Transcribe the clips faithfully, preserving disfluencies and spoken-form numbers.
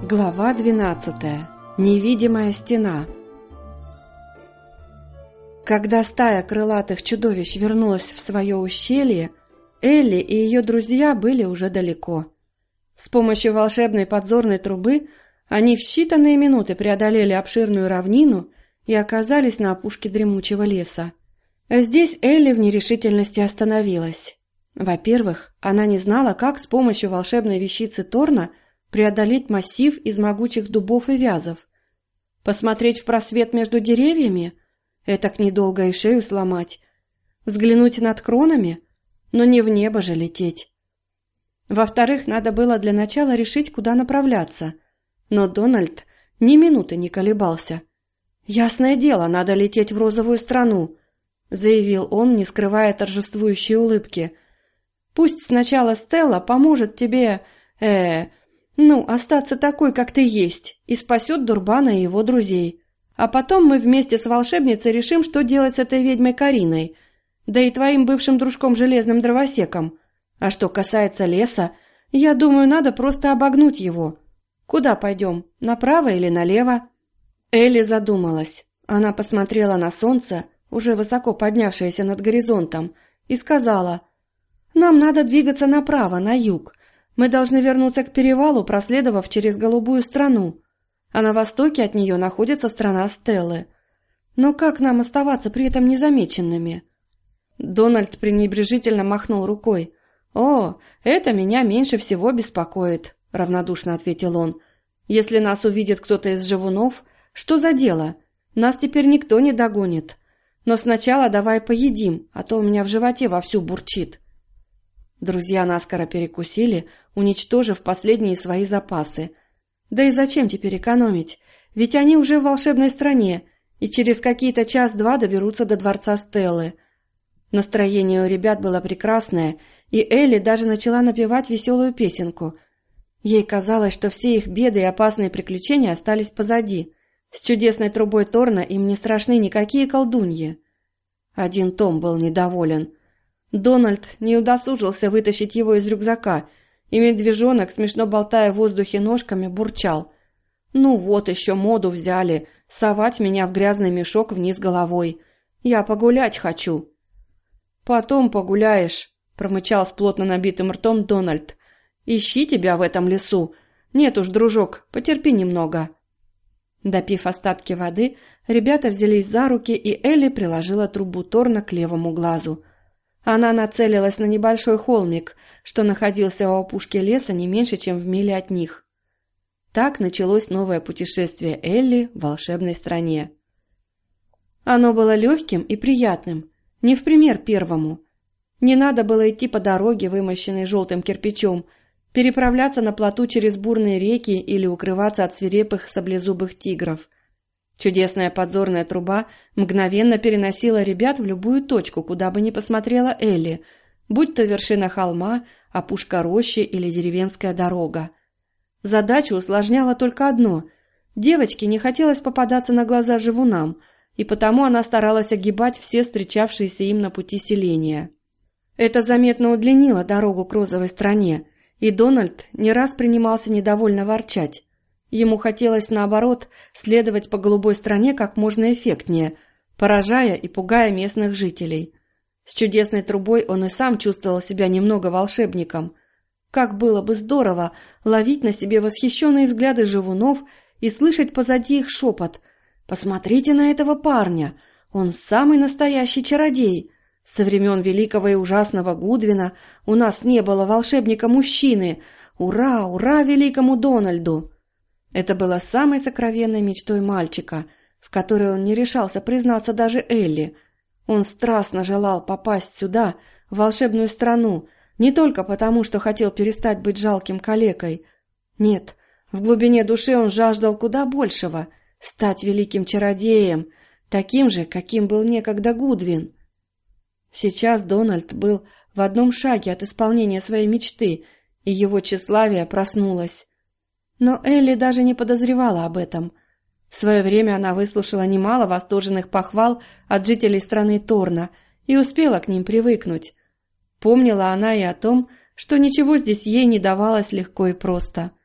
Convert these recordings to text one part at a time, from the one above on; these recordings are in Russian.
Глава двенадцатая. Невидимая стена. Когда стая крылатых чудовищ вернулась в свое ущелье, Элли и ее друзья были уже далеко. С помощью волшебной подзорной трубы они в считанные минуты преодолели обширную равнину и оказались на опушке дремучего леса. Здесь Элли в нерешительности остановилась. Во-первых, она не знала, как с помощью волшебной вещицы Торна преодолеть массив из могучих дубов и вязов. Посмотреть в просвет между деревьями? Этак недолго и шею сломать. Взглянуть над кронами? Но не в небо же лететь. Во-вторых, надо было для начала решить, куда направляться. Но Дональд ни минуты не колебался. «Ясное дело, надо лететь в розовую страну», — заявил он, не скрывая торжествующей улыбки. «Пусть сначала Стелла поможет тебе, э, ну, остаться такой, как ты есть, и спасет Дурбана и его друзей. А потом мы вместе с волшебницей решим, что делать с этой ведьмой Кариной, да и твоим бывшим дружком Железным Дровосеком. А что касается леса, я думаю, надо просто обогнуть его. Куда пойдем, направо или налево?» Элли задумалась. Она посмотрела на солнце, уже высоко поднявшееся над горизонтом, и сказала: «Нам надо двигаться направо, на юг. Мы должны вернуться к перевалу, проследовав через Голубую страну. А на востоке от нее находится страна Стеллы. Но как нам оставаться при этом незамеченными?» Дональд пренебрежительно махнул рукой. «О, это меня меньше всего беспокоит», — равнодушно ответил он. «Если нас увидит кто-то из живунов, что за дело? Нас теперь никто не догонит. Но сначала давай поедим, а то у меня в животе вовсю бурчит». Друзья наскоро перекусили, уничтожив последние свои запасы. Да и зачем теперь экономить? Ведь они уже в волшебной стране и через какие-то час-два доберутся до дворца Стеллы. Настроение у ребят было прекрасное, и Элли даже начала напевать веселую песенку. Ей казалось, что все их беды и опасные приключения остались позади. С чудесной трубой Торна им не страшны никакие колдуньи. Один Том был недоволен. Дональд не удосужился вытащить его из рюкзака, и медвежонок, смешно болтая в воздухе ножками, бурчал: «Ну вот еще моду взяли, совать меня в грязный мешок вниз головой. Я погулять хочу». «Потом погуляешь», — промычал с плотно набитым ртом Дональд. «Ищи тебя в этом лесу. Нет уж, дружок, потерпи немного». Допив остатки воды, ребята взялись за руки, и Элли приложила трубу Торна к левому глазу. Она нацелилась на небольшой холмик, что находился у опушки леса не меньше, чем в миле от них. Так началось новое путешествие Элли в волшебной стране. Оно было легким и приятным, не в пример первому. Не надо было идти по дороге, вымощенной желтым кирпичом, переправляться на плоту через бурные реки или укрываться от свирепых саблезубых тигров. Чудесная подзорная труба мгновенно переносила ребят в любую точку, куда бы ни посмотрела Элли, будь то вершина холма, опушка рощи или деревенская дорога. Задачу усложняло только одно – девочке не хотелось попадаться на глаза живунам, и потому она старалась огибать все встречавшиеся им на пути селения. Это заметно удлинило дорогу к розовой стране, и Дональд не раз принимался недовольно ворчать. Ему хотелось, наоборот, следовать по голубой стране как можно эффектнее, поражая и пугая местных жителей. С чудесной трубой он и сам чувствовал себя немного волшебником. Как было бы здорово ловить на себе восхищенные взгляды живунов и слышать позади их шепот: «Посмотрите на этого парня! Он самый настоящий чародей! Со времен великого и ужасного Гудвина у нас не было волшебника-мужчины! Ура, ура великому Дональду!» Это было самой сокровенной мечтой мальчика, в которой он не решался признаться даже Элли. Он страстно желал попасть сюда, в волшебную страну, не только потому, что хотел перестать быть жалким калекой. Нет, в глубине души он жаждал куда большего – стать великим чародеем, таким же, каким был некогда Гудвин. Сейчас Дональд был в одном шаге от исполнения своей мечты, и его тщеславие проснулось. Но Элли даже не подозревала об этом. В свое время она выслушала немало восторженных похвал от жителей страны Торна и успела к ним привыкнуть. Помнила она и о том, что ничего здесь ей не давалось легко и просто.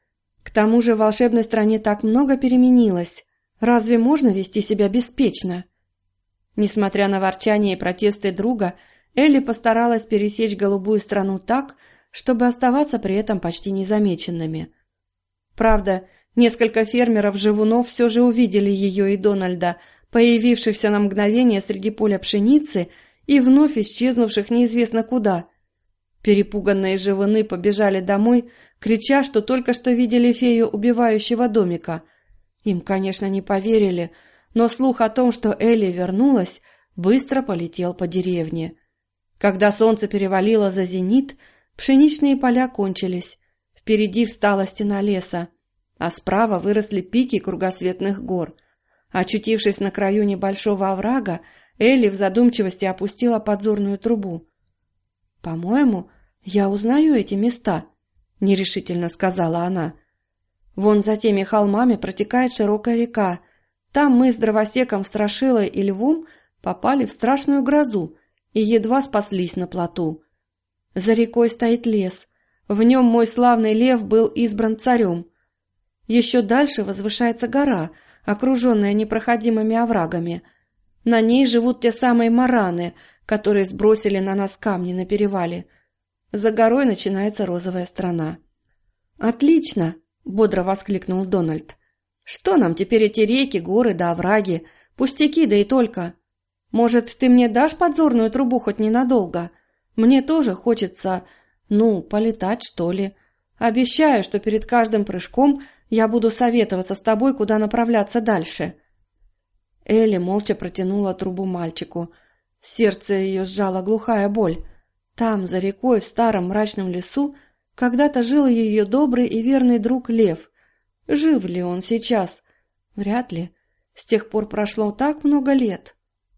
К тому же в волшебной стране так много переменилось. Разве можно вести себя беспечно? Несмотря на ворчание и протесты друга, Элли постаралась пересечь голубую страну так, чтобы оставаться при этом почти незамеченными. Правда, несколько фермеров-живунов все же увидели ее и Дональда, появившихся на мгновение среди поля пшеницы и вновь исчезнувших неизвестно куда. Перепуганные живуны побежали домой, крича, что только что видели фею убивающего домика. Им, конечно, не поверили, но слух о том, что Элли вернулась, быстро полетел по деревне. Когда солнце перевалило за зенит, пшеничные поля кончились. Впереди встала стена леса, а справа выросли пики кругосветных гор. Очутившись на краю небольшого оврага, Элли в задумчивости опустила подзорную трубу. «По-моему, я узнаю эти места», — нерешительно сказала она. «Вон за теми холмами протекает широкая река. Там мы с дровосеком Страшилой и Львом попали в страшную грозу и едва спаслись на плоту. За рекой стоит лес. В нем мой славный лев был избран царем. Еще дальше возвышается гора, окруженная непроходимыми оврагами. На ней живут те самые мараны, которые сбросили на нас камни на перевале. За горой начинается розовая страна». «Отлично!» — бодро воскликнул Дональд. «Что нам теперь эти реки, горы да овраги? Пустяки, да и только. Может, ты мне дашь подзорную трубу хоть ненадолго? Мне тоже хочется, ну, полетать, что ли. Обещаю, что перед каждым прыжком я буду советоваться с тобой, куда направляться дальше». Элли молча протянула трубу мальчику. Сердце ее сжала глухая боль. Там, за рекой, в старом мрачном лесу, когда-то жил ее добрый и верный друг Лев. Жив ли он сейчас? Вряд ли. С тех пор прошло так много лет.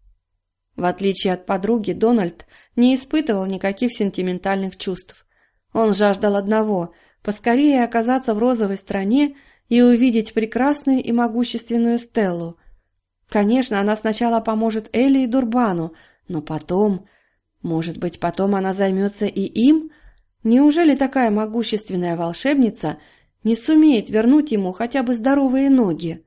В отличие от подруги, Дональд не испытывал никаких сентиментальных чувств. Он жаждал одного – поскорее оказаться в розовой стране и увидеть прекрасную и могущественную Стеллу. Конечно, она сначала поможет Элли и Дурбану, но потом... Может быть, потом она займется и им? Неужели такая могущественная волшебница не сумеет вернуть ему хотя бы здоровые ноги?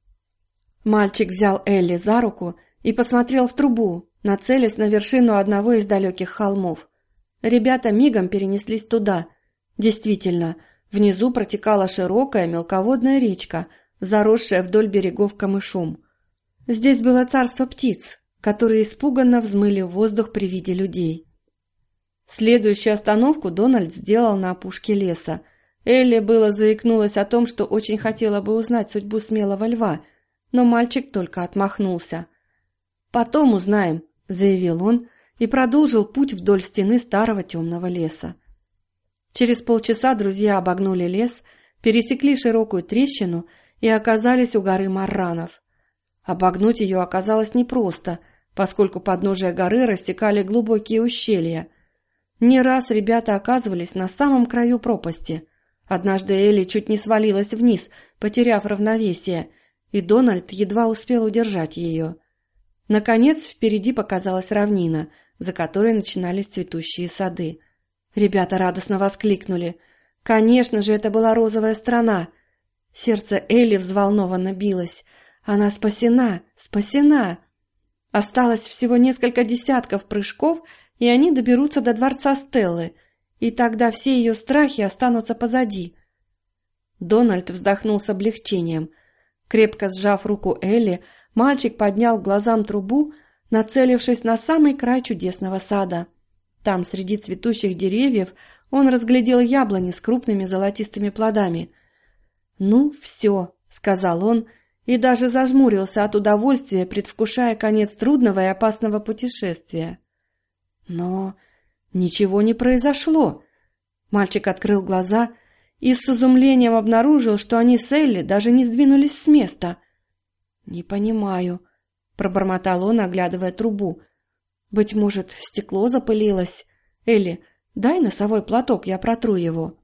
Мальчик взял Элли за руку и посмотрел в трубу, нацелясь на вершину одного из далеких холмов. Ребята мигом перенеслись туда. Действительно, внизу протекала широкая мелководная речка, заросшая вдоль берегов камышом. Здесь было царство птиц, которые испуганно взмыли в воздух при виде людей. Следующую остановку Дональд сделал на опушке леса. Элли было заикнулась о том, что очень хотела бы узнать судьбу смелого льва, но мальчик только отмахнулся. «Потом узнаем», — заявил он и продолжил путь вдоль стены старого темного леса. Через полчаса друзья обогнули лес, пересекли широкую трещину и оказались у горы Марранов. Обогнуть ее оказалось непросто, поскольку подножия горы растекали глубокие ущелья. Не раз ребята оказывались на самом краю пропасти. Однажды Элли чуть не свалилась вниз, потеряв равновесие, и Дональд едва успел удержать ее. Наконец впереди показалась равнина, за которой начинались цветущие сады. Ребята радостно воскликнули. Конечно же, это была розовая страна. Сердце Элли взволнованно билось. Она спасена, спасена! Осталось всего несколько десятков прыжков, и они доберутся до дворца Стеллы, и тогда все ее страхи останутся позади. Дональд вздохнул с облегчением. Крепко сжав руку Элли, мальчик поднял к глазам трубу, нацелившись на самый край чудесного сада. Там, среди цветущих деревьев, он разглядел яблони с крупными золотистыми плодами. «Ну, все», — сказал он, и даже зажмурился от удовольствия, предвкушая конец трудного и опасного путешествия. Но ничего не произошло. Мальчик открыл глаза и с изумлением обнаружил, что они с Элли даже не сдвинулись с места. «Не понимаю», — пробормотал он, оглядывая трубу. «Быть может, стекло запылилось? Элли, дай носовой платок, я протру его».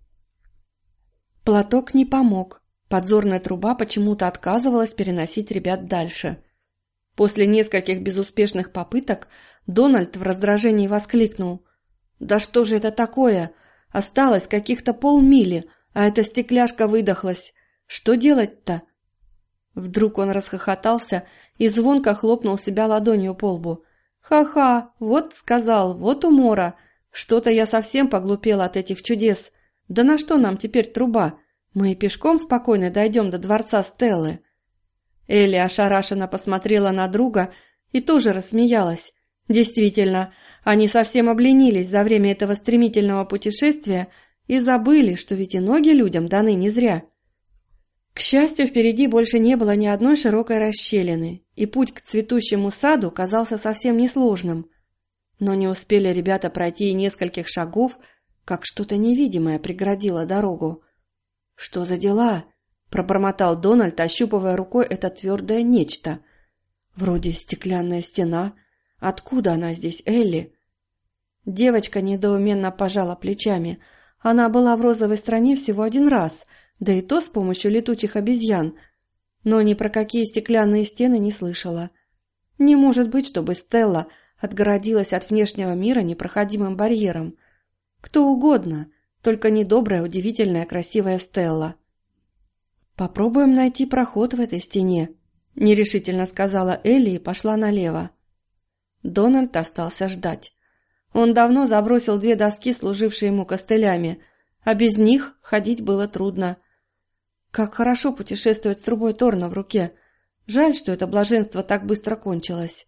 Платок не помог. Подзорная труба почему-то отказывалась переносить ребят дальше. После нескольких безуспешных попыток Дональд в раздражении воскликнул. «Да что же это такое? Осталось каких-то полмили, а эта стекляшка выдохлась. Что делать-то?» Вдруг он расхохотался и звонко хлопнул себя ладонью по лбу. «Ха-ха, вот сказал, вот умора. Что-то я совсем поглупела от этих чудес. Да на что нам теперь труба? Мы и пешком спокойно дойдем до дворца Стеллы». Элли ошарашенно посмотрела на друга и тоже рассмеялась. Действительно, они совсем обленились за время этого стремительного путешествия и забыли, что ведь и ноги людям даны не зря. К счастью, впереди больше не было ни одной широкой расщелины, и путь к цветущему саду казался совсем несложным. Но не успели ребята пройти и нескольких шагов, как что-то невидимое преградило дорогу. «Что за дела?» – пробормотал Дональд, ощупывая рукой это твердое нечто. «Вроде стеклянная стена. Откуда она здесь, Элли?» Девочка недоуменно пожала плечами. Она была в розовой стране всего один раз – да и то с помощью летучих обезьян, но ни про какие стеклянные стены не слышала. Не может быть, чтобы Стелла отгородилась от внешнего мира непроходимым барьером. Кто угодно, только не добрая, удивительная, красивая Стелла. «Попробуем найти проход в этой стене», – нерешительно сказала Элли и пошла налево. Дональд остался ждать. Он давно забросил две доски, служившие ему костылями, а без них ходить было трудно. Как хорошо путешествовать с трубой Торна в руке. Жаль, что это блаженство так быстро кончилось.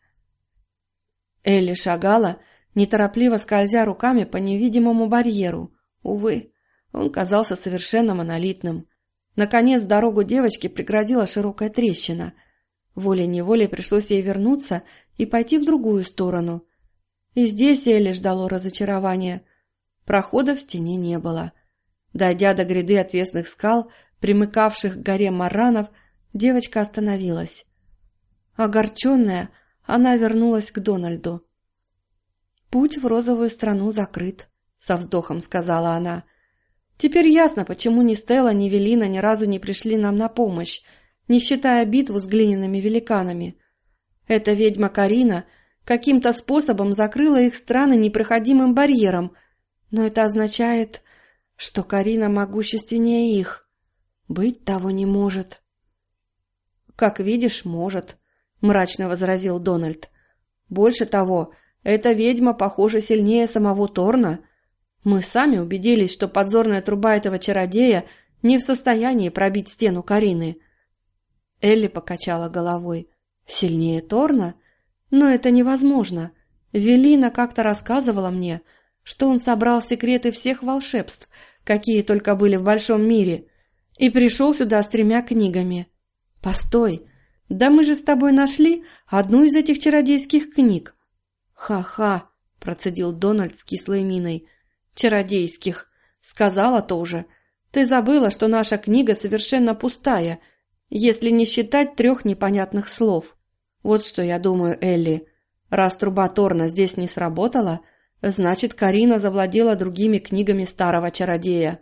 Элли шагала, неторопливо скользя руками по невидимому барьеру. Увы, он казался совершенно монолитным. Наконец дорогу девочке преградила широкая трещина. Волей-неволей пришлось ей вернуться и пойти в другую сторону. И здесь Элли ждало разочарования. Прохода в стене не было. Дойдя до гряды отвесных скал, примыкавших к горе Марранов, девочка остановилась. Огорченная, она вернулась к Дональду. «Путь в розовую страну закрыт», — со вздохом сказала она. «Теперь ясно, почему ни Стелла, ни Велина ни разу не пришли нам на помощь, не считая битву с глиняными великанами. Эта ведьма Карина каким-то способом закрыла их страны непроходимым барьером, но это означает, что Карина могущественнее их. Быть того не может». «Как видишь, может», — мрачно возразил Дональд. «Больше того, эта ведьма, похоже, сильнее самого Торна. Мы сами убедились, что подзорная труба этого чародея не в состоянии пробить стену Карины». Элли покачала головой. «Сильнее Торна? Но это невозможно. Велина как-то рассказывала мне, что он собрал секреты всех волшебств, какие только были в большом мире, и пришел сюда с тремя книгами. Постой, да мы же с тобой нашли одну из этих чародейских книг». «Ха-ха», – процедил Дональд с кислой миной. «Чародейских. Сказала тоже. Ты забыла, что наша книга совершенно пустая, если не считать трех непонятных слов. Вот что я думаю, Элли. Раз труба Торна здесь не сработала, значит, Карина завладела другими книгами старого чародея».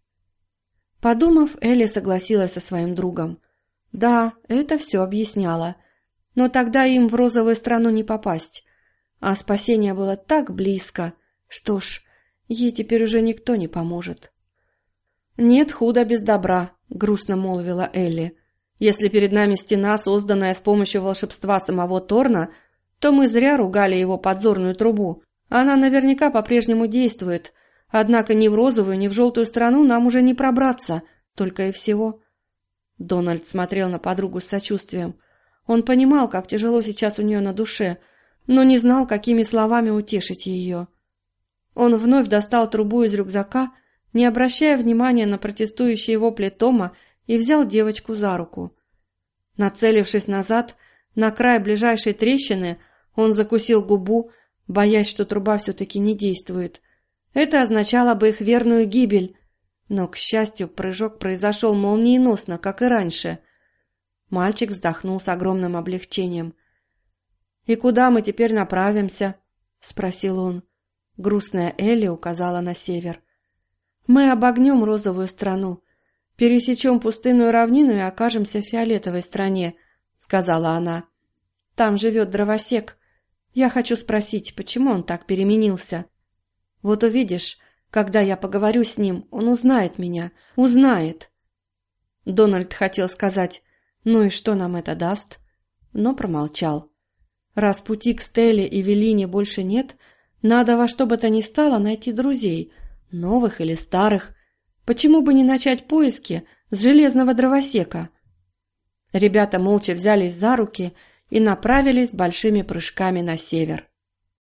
Подумав, Элли согласилась со своим другом. Да, это все объясняло. Но тогда им в розовую страну не попасть. А спасение было так близко. Что ж, ей теперь уже никто не поможет. «Нет худа без добра», — грустно молвила Элли. «Если перед нами стена, созданная с помощью волшебства самого Торна, то мы зря ругали его подзорную трубу. Она наверняка по-прежнему действует. Однако ни в розовую, ни в желтую страну нам уже не пробраться, только и всего». Дональд смотрел на подругу с сочувствием. Он понимал, как тяжело сейчас у нее на душе, но не знал, какими словами утешить ее. Он вновь достал трубу из рюкзака, не обращая внимания на протестующие вопли Тома, и взял девочку за руку. Нацелившись назад, на край ближайшей трещины, он закусил губу, боясь, что труба все-таки не действует. Это означало бы их верную гибель. Но, к счастью, прыжок произошел молниеносно, как и раньше. Мальчик вздохнул с огромным облегчением. «И куда мы теперь направимся?» – спросил он. Грустная Элли указала на север. «Мы обогнем розовую страну, пересечем пустынную равнину и окажемся в фиолетовой стране», – сказала она. «Там живет дровосек. Я хочу спросить, почему он так переменился. Вот увидишь, когда я поговорю с ним, он узнает меня, узнает». Дональд хотел сказать «Ну и что нам это даст?», но промолчал. Раз пути к Стелле и Велине больше нет, надо во что бы то ни стало найти друзей, новых или старых. Почему бы не начать поиски с железного дровосека? Ребята молча взялись за руки и направились большими прыжками на север.